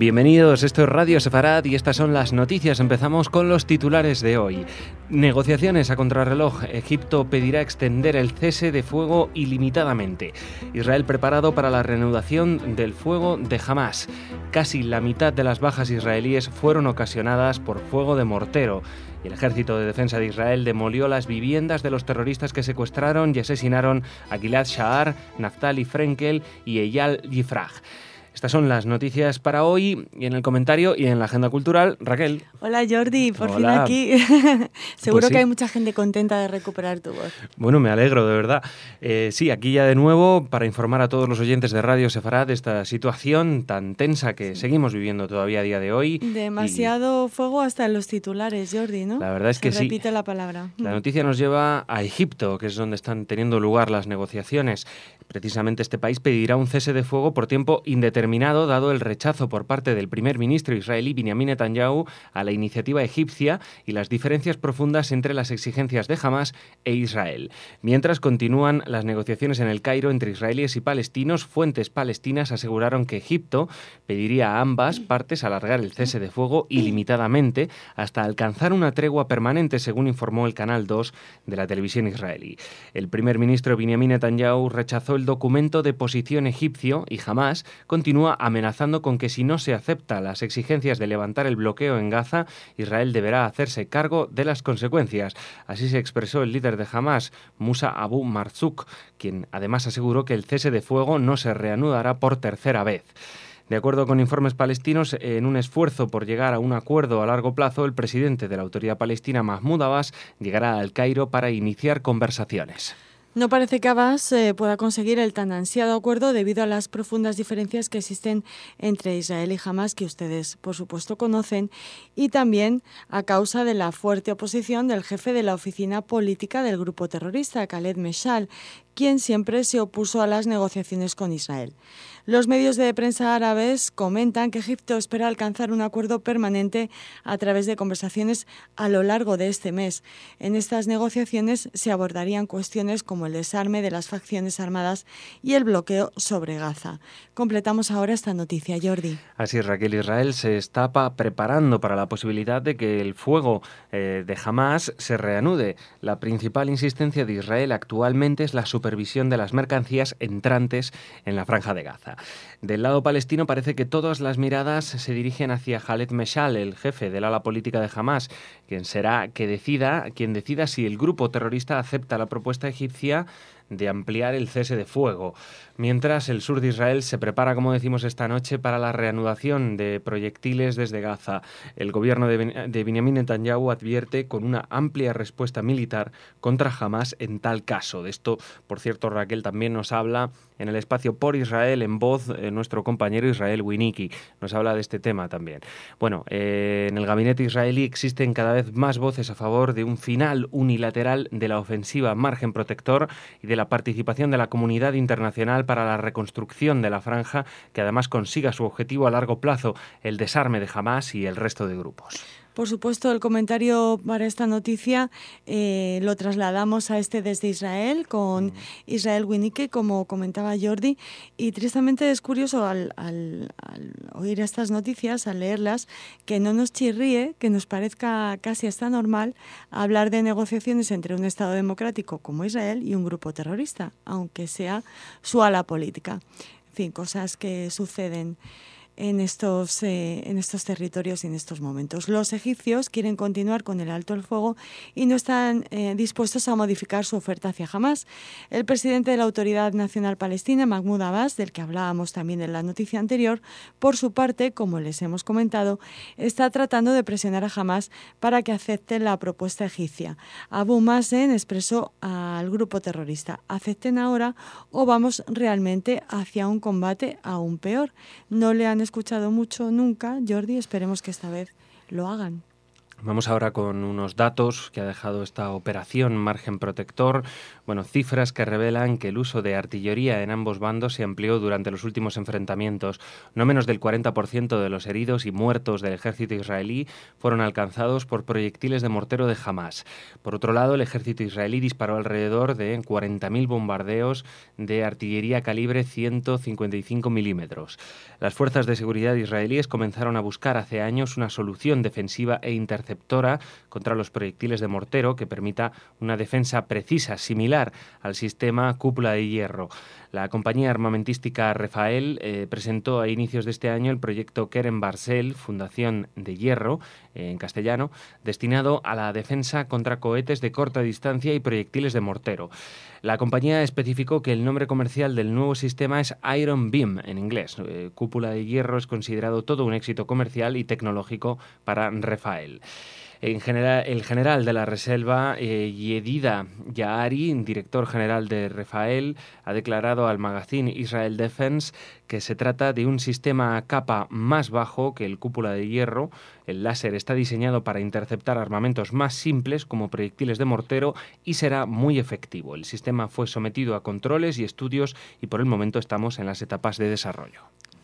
Bienvenidos, esto es Radio Sefarad y estas son las noticias. Empezamos con los titulares de hoy. Negociaciones a contrarreloj. Egipto pedirá extender el cese de fuego ilimitadamente. Israel preparado para la reanudación del fuego de Hamás. Casi la mitad de las bajas israelíes fueron ocasionadas por fuego de mortero. Y el Ejército de Defensa de Israel demolió las viviendas de los terroristas que secuestraron y asesinaron a Gilad Sha'ar, Naftali Frenkel y Eyal Yifraj. Estas son las noticias para hoy y en el comentario y en la agenda cultural. Raquel. Hola Jordi, por fin Hola. aquí. Seguro Pues sí. que hay mucha gente contenta de recuperar tu voz. Bueno, me alegro, de verdad. Sí, aquí ya de nuevo para informar a todos los oyentes de Radio Sefarad de esta situación tan tensa que seguimos viviendo todavía a día de hoy. Demasiado fuego hasta en los titulares, Jordi, ¿no? La verdad es que sí. Se repite la palabra. La noticia nos lleva a Egipto, que es donde están teniendo lugar las negociaciones. Precisamente este país pedirá un cese de fuego por tiempo indeterminado, dado el rechazo por parte del primer ministro israelí Benjamin Netanyahu a la iniciativa egipcia y las diferencias profundas entre las exigencias de Hamás e Israel. Mientras continúan las negociaciones en el Cairo entre israelíes y palestinos, fuentes palestinas aseguraron que Egipto pediría a ambas partes alargar el cese de fuego ilimitadamente hasta alcanzar una tregua permanente, según informó el Canal 2 de la televisión israelí. El primer ministro Benjamin Netanyahu rechazó el documento de posición egipcio y Hamás continúa amenazando con que si no se acepta las exigencias de levantar el bloqueo en Gaza, Israel deberá hacerse cargo de las consecuencias. Así se expresó el líder de Hamás, Musa Abu Marzouk, quien además aseguró que el cese de fuego no se reanudará por tercera vez. De acuerdo con informes palestinos, en un esfuerzo por llegar a un acuerdo a largo plazo, el presidente de la Autoridad Palestina, Mahmoud Abbas, llegará al Cairo para iniciar conversaciones. No parece que Abbas pueda conseguir el tan ansiado acuerdo debido a las profundas diferencias que existen entre Israel y Hamás, que ustedes, por supuesto, conocen, y también a causa de la fuerte oposición del jefe de la oficina política del grupo terrorista, Khaled Meshal, quien siempre se opuso a las negociaciones con Israel. Los medios de prensa árabes comentan que Egipto espera alcanzar un acuerdo permanente a través de conversaciones a lo largo de este mes. En estas negociaciones se abordarían cuestiones como el desarme de las facciones armadas y el bloqueo sobre Gaza. Completamos ahora esta noticia, Jordi. Así es, Raquel. Israel se está preparando para la posibilidad de que el fuego de Hamás se reanude. La principal insistencia de Israel actualmente es la supervisión de las mercancías entrantes en la Franja de Gaza. Del lado palestino parece que todas las miradas se dirigen hacia Khaled Meshal, el jefe del ala política de Hamás, quien será quien decida si el grupo terrorista acepta la propuesta egipcia de ampliar el cese de fuego. Mientras, el sur de Israel se prepara, como decimos esta noche, para la reanudación de proyectiles desde Gaza. El gobierno de Benjamin Netanyahu advierte con una amplia respuesta militar contra Hamás en tal caso. De esto, por cierto, Raquel también nos habla en el espacio Por Israel en voz nuestro compañero Israel Winiki. Nos habla de este tema también. Bueno, en el gabinete israelí existen cada vez más voces a favor de un final unilateral de la ofensiva Margen Protector y de la participación de la comunidad internacional para la reconstrucción de la franja, que además consiga su objetivo a largo plazo, el desarme de Hamás y el resto de grupos. Por supuesto, el comentario para esta noticia lo trasladamos a desde Israel, con Israel Winike, como comentaba Jordi, y tristemente es curioso al oír estas noticias, al leerlas, que no nos chirríe, que nos parezca casi hasta normal hablar de negociaciones entre un Estado democrático como Israel y un grupo terrorista, aunque sea su ala política. En fin, cosas que suceden en estos territorios y en estos momentos. Los egipcios quieren continuar con el alto el fuego y no están dispuestos a modificar su oferta hacia Hamás. El presidente de la Autoridad Nacional Palestina, Mahmoud Abbas, del que hablábamos también en la noticia anterior, por su parte, como les hemos comentado, está tratando de presionar a Hamás para que acepte la propuesta egipcia. Abu Mazen expresó al grupo terrorista: acepten ahora o vamos realmente hacia un combate aún peor. No le han escuchado mucho nunca, Jordi, esperemos que esta vez lo hagan. Vamos ahora con unos datos que ha dejado esta operación Margen Protector. Bueno, cifras que revelan que el uso de artillería en ambos bandos se amplió durante los últimos enfrentamientos. No menos del 40% de los heridos y muertos del ejército israelí fueron alcanzados por proyectiles de mortero de Hamás. Por otro lado, el ejército israelí disparó alrededor de 40.000 bombardeos de artillería calibre 155 milímetros. Las fuerzas de seguridad israelíes comenzaron a buscar hace años una solución defensiva e interceptora contra los proyectiles de mortero que permita una defensa precisa, similar al sistema cúpula de hierro. La compañía armamentística Rafael presentó a inicios de este año el proyecto Keren Barcel, Fundación de Hierro, en castellano, destinado a la defensa contra cohetes de corta distancia y proyectiles de mortero. La compañía especificó que el nombre comercial del nuevo sistema es Iron Beam, en inglés. Cúpula de hierro es considerado todo un éxito comercial y tecnológico para Rafael. En general, el general de la Reserva, Yedida Yaari, director general de Rafael, ha declarado al magazine Israel Defense que se trata de un sistema a capa más bajo que el cúpula de hierro. El láser está diseñado para interceptar armamentos más simples como proyectiles de mortero y será muy efectivo. El sistema fue sometido a controles y estudios y por el momento estamos en las etapas de desarrollo.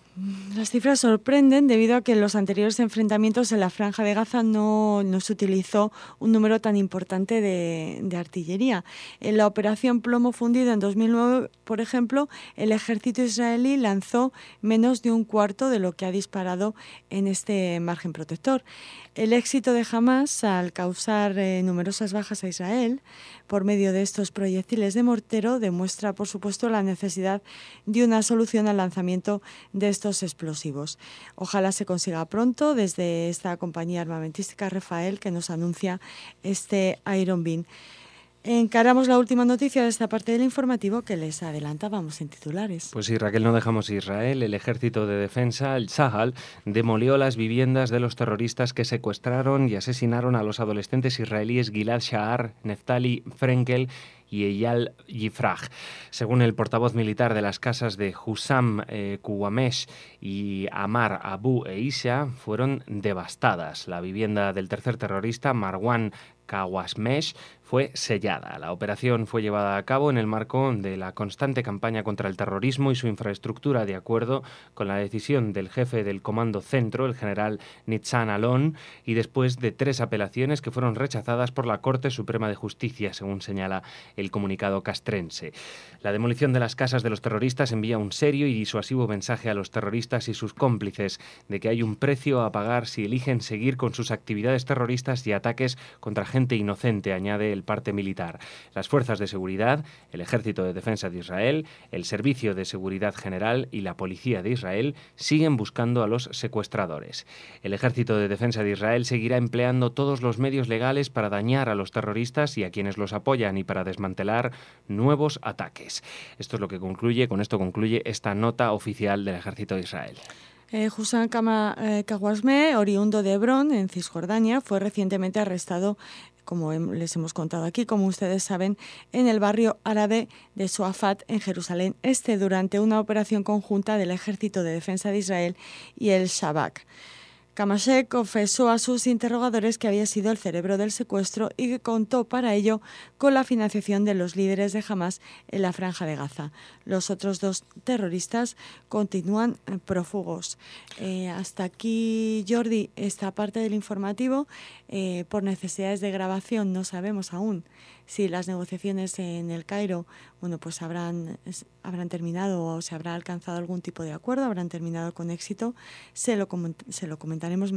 Las cifras sorprenden debido a que en los anteriores enfrentamientos en la Franja de Gaza no se utilizó un número tan importante de artillería. En la operación Plomo Fundido en 2009, por ejemplo, el ejército israelí lanzó menos de un cuarto de lo que ha disparado en este margen protector. El éxito de Hamás al causar numerosas bajas a Israel por medio de estos proyectiles de mortero demuestra, por supuesto, la necesidad de una solución al lanzamiento de estos explosivos. Ojalá se consiga pronto desde esta compañía armamentística Rafael que nos anuncia este Iron Beam. Encaramos la última noticia de esta parte del informativo que les adelantábamos en titulares. Pues sí, Raquel, no dejamos Israel. El ejército de defensa, el Tzahal, demolió las viviendas de los terroristas que secuestraron y asesinaron a los adolescentes israelíes Gilad Sha'ar, Neftali Frenkel y Eyal Yifraj. Según el portavoz militar de las casas de Hussam Kuwamesh y Amar Abu Eisha, fueron devastadas. La vivienda del tercer terrorista, Marwan Kawasmesh, fue sellada. La operación fue llevada a cabo en el marco de la constante campaña contra el terrorismo y su infraestructura, de acuerdo con la decisión del jefe del Comando Centro, el general Nitzan Alon, y después de 3 apelaciones que fueron rechazadas por la Corte Suprema de Justicia, según señala el comunicado castrense. La demolición de las casas de los terroristas envía un serio y disuasivo mensaje a los terroristas y sus cómplices de que hay un precio a pagar si eligen seguir con sus actividades terroristas y ataques contra gente inocente, añade el parte militar. Las fuerzas de seguridad, el Ejército de Defensa de Israel, el Servicio de Seguridad General y la Policía de Israel siguen buscando a los secuestradores. El Ejército de Defensa de Israel seguirá empleando todos los medios legales para dañar a los terroristas y a quienes los apoyan y para desmantelar nuevos ataques. Esto es lo que con esto concluye esta nota oficial del Ejército de Israel. Hussam Kawasme, oriundo de Hebrón, en Cisjordania, fue recientemente arrestado, como les hemos contado aquí, como ustedes saben, en el barrio árabe de Suafat, en Jerusalén Este, durante una operación conjunta del Ejército de Defensa de Israel y el Shabak. Kamashek confesó a sus interrogadores que había sido el cerebro del secuestro y que contó para ello con la financiación de los líderes de Hamás en la Franja de Gaza. Los otros 2 terroristas continúan prófugos. Hasta aquí, Jordi, esta parte del informativo. Por necesidades de grabación no sabemos aún si las negociaciones en el Cairo, pues habrán terminado o se habrá alcanzado algún tipo de acuerdo, habrán terminado con éxito. Se lo contaremos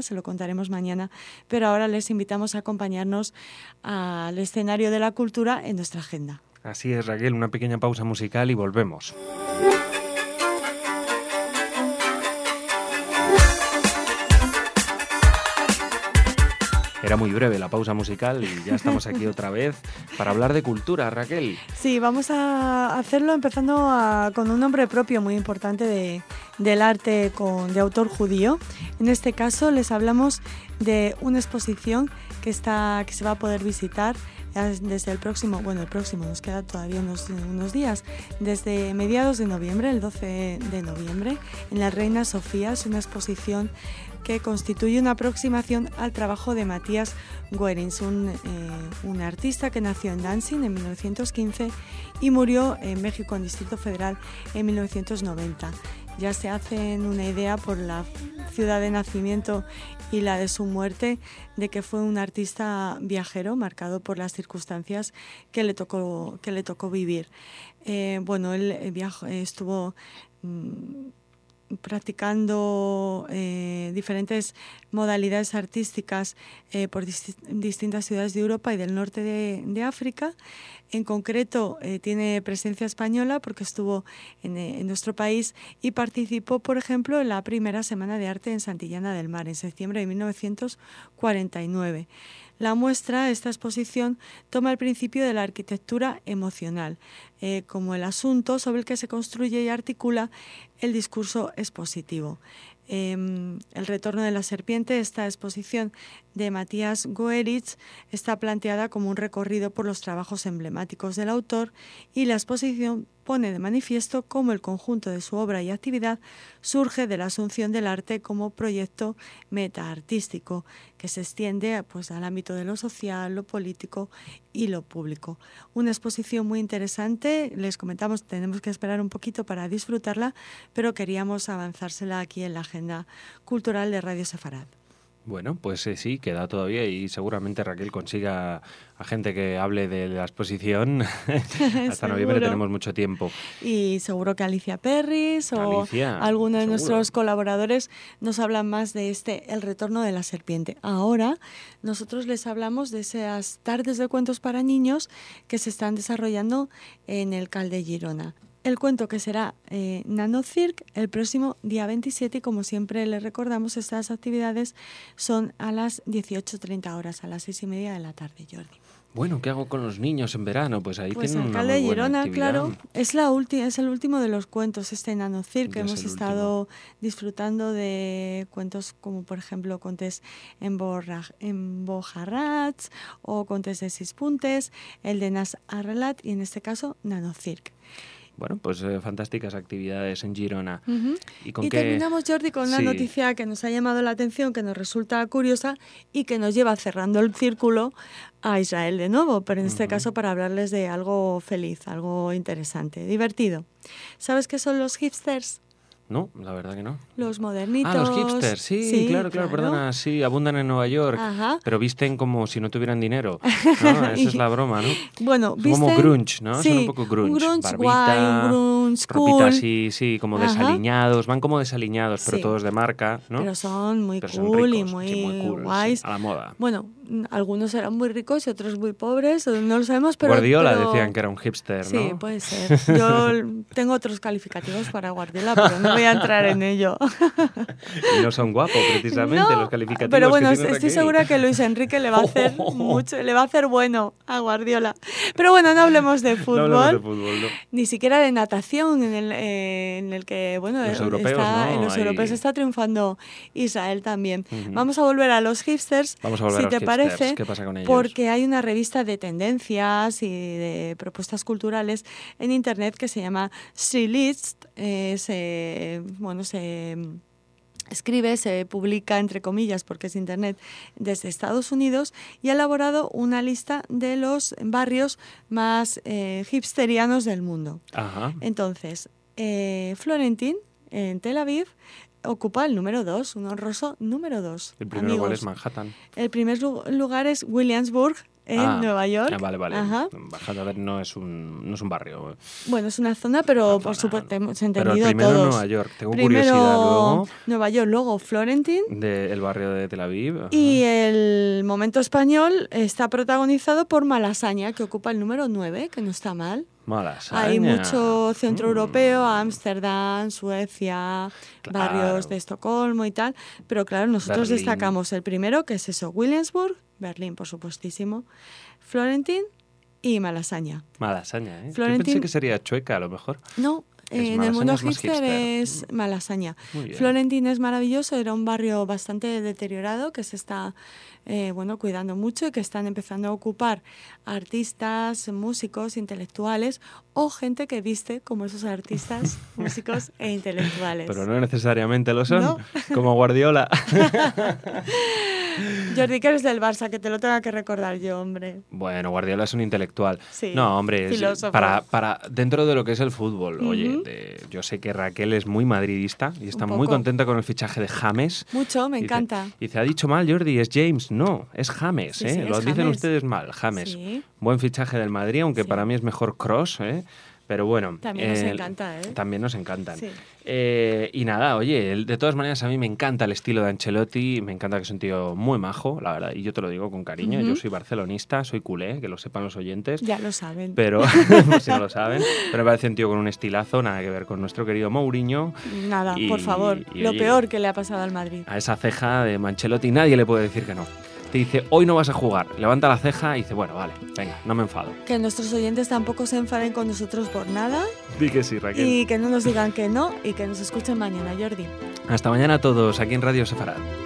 mañana, pero ahora les invitamos a acompañarnos al escenario de la cultura en nuestra agenda. Así es, Raquel, una pequeña pausa musical y volvemos. Era muy breve la pausa musical y ya estamos aquí otra vez para hablar de cultura, Raquel. Sí, vamos a hacerlo empezando con un nombre propio muy importante del arte de autor judío. En este caso les hablamos de una exposición que se va a poder visitar desde el próximo, nos queda todavía unos días, desde mediados de noviembre, el 12 de noviembre, en la Reina Sofía. Es una exposición que constituye una aproximación al trabajo de Matías Goerens, un artista que nació en Danzig en 1915 y murió en México, en Distrito Federal, en 1990. Ya se hacen una idea por la ciudad de nacimiento y la de su muerte de que fue un artista viajero marcado por las circunstancias que le tocó vivir. Él estuvo practicando diferentes modalidades artísticas por distintas ciudades de Europa y del norte de África. En concreto, tiene presencia española porque estuvo en nuestro país y participó, por ejemplo, en la primera Semana de Arte en Santillana del Mar, en septiembre de 1949. La muestra, esta exposición, toma el principio de la arquitectura emocional como el asunto sobre el que se construye y articula el discurso expositivo. El retorno de la serpiente, esta exposición de Matías Goerens, está planteada como un recorrido por los trabajos emblemáticos del autor, y la exposición pone de manifiesto cómo el conjunto de su obra y actividad surge de la asunción del arte como proyecto metaartístico que se extiende al ámbito de lo social, lo político y lo público. Una exposición muy interesante, les comentamos, tenemos que esperar un poquito para disfrutarla, pero queríamos avanzársela aquí en la agenda cultural de Radio Sefarad. Bueno, pues sí, queda todavía y seguramente Raquel consiga a gente que hable de la exposición. Hasta noviembre tenemos mucho tiempo. Y seguro que Alicia Perris o alguno de nuestros colaboradores nos hablan más de El retorno de la serpiente. Ahora nosotros les hablamos de esas tardes de cuentos para niños que se están desarrollando en el CAL de Girona. El cuento que será Nanocirc el próximo día 27, y como siempre les recordamos, estas actividades son a las 18:30 horas, a las 6:30 de la tarde, Jordi. Bueno, ¿qué hago con los niños en verano? Pues ahí tienen una muy buena actividad. El CAL de Girona, claro, es el último de los cuentos, Nanocirc, que hemos estado disfrutando de cuentos como, por ejemplo, contes en Bojarrats o contes de 6 puntes, el de Nas Arrelat y en este caso Nanocirc. Bueno, pues fantásticas actividades en Girona. Uh-huh. Y terminamos, Jordi, con una noticia que nos ha llamado la atención, que nos resulta curiosa y que nos lleva cerrando el círculo a Israel de nuevo, pero en este caso para hablarles de algo feliz, algo interesante, divertido. ¿Sabes qué son los hipsters? No, la verdad que no. Los modernitos. Los hipsters, sí, claro, perdona, sí, abundan en Nueva York, pero visten como si no tuvieran dinero, ¿no? Esa es la broma, ¿no? Bueno, son como grunge, ¿no? Sí, son un poco grunge. Un grunge barbita, guay, un grunge ropita cool. así, sí, como desaliñados, van como desaliñados, pero todos de marca, ¿no? Pero son muy pero cool son ricos, y muy, sí, muy cool, guays. Sí, a la moda. Bueno, algunos eran muy ricos y otros muy pobres, no lo sabemos, pero... Guardiola decían que era un hipster, ¿no? Sí, puede ser. Yo tengo otros calificativos para Guardiola, pero no voy a entrar en ello. Y no son guapos, precisamente, los calificativos. Pero bueno, que estoy segura que Luis Enrique le va a hacer mucho, le va a hacer bueno a Guardiola. Pero bueno, no hablemos de fútbol. No hablemos de fútbol, no. Ni siquiera de natación, en el que, bueno, los europeos, en los europeos está triunfando Israel también. Uh-huh. Vamos a volver a los hipsters, Vamos a volver si a los te hipsters. parece, ¿Qué pasa con ellos? porque hay una revista de tendencias y de propuestas culturales en internet que se llama Streetlist. Se publica, entre comillas, porque es internet, desde Estados Unidos, y ha elaborado una lista de los barrios más hipsterianos del mundo. Ajá. Entonces, Florentín, en Tel Aviv, ocupa el número 2, un honroso número 2. El primer lugar es Manhattan. El primer lugar es Williamsburg, en Nueva York. Vale. Ajá. Manhattan no es un barrio. Bueno, es una zona, pero por supuesto hemos entendido pero primero todos. Nueva York. Tengo primero curiosidad luego. Nueva York, luego Florentín. El barrio de Tel Aviv. Ajá. Y el momento español está protagonizado por Malasaña, que ocupa el número 9, que no está mal. Malasaña. Hay mucho centro europeo, Ámsterdam, Suecia, claro. Barrios de Estocolmo y tal. Pero claro, nosotros Berlín. destacamos el primero, que es eso, Williamsburg, Berlín, por supuestísimo, Florentín y Malasaña. Malasaña, ¿eh? Florentín... Yo pensé que sería Chueca, a lo mejor. No, En el mundo hipster es Malasaña. Florentín es maravilloso, era un barrio bastante deteriorado que se está cuidando mucho y que están empezando a ocupar artistas, músicos, intelectuales o gente que viste como esos artistas, músicos e intelectuales. Pero no necesariamente lo son, ¿no? Como Guardiola. Jordi, que eres del Barça, que te lo tenga que recordar yo, hombre. Bueno, Guardiola es un intelectual. Sí, no, hombre, para dentro de lo que es el fútbol. Oye, yo sé que Raquel es muy madridista y está muy contenta con el fichaje de James. Mucho, me encanta. Dice, ha dicho mal Jordi, es James. No, es James, sí, Lo es dicen James. Ustedes mal, James. Sí. Buen fichaje del Madrid, aunque para mí es mejor Kroos, Pero bueno. También nos encanta, También nos encantan. Sí. Y nada, oye, de todas maneras a mí me encanta el estilo de Ancelotti, me encanta que es un tío muy majo, la verdad, y yo te lo digo con cariño, yo soy barcelonista, soy culé, que lo sepan los oyentes. Ya lo saben. Pero, si no lo saben, pero me parece un tío con un estilazo, nada que ver con nuestro querido Mourinho. Nada, por favor, lo peor que le ha pasado al Madrid. A esa ceja de Ancelotti nadie le puede decir que no. Te dice, hoy no vas a jugar, levanta la ceja y dice, bueno, vale, venga, no me enfado. Que nuestros oyentes tampoco se enfaden con nosotros por nada. Di que sí, Raquel. Y que no nos digan que no y que nos escuchen mañana, Jordi. Hasta mañana a todos, aquí en Radio Sefarad.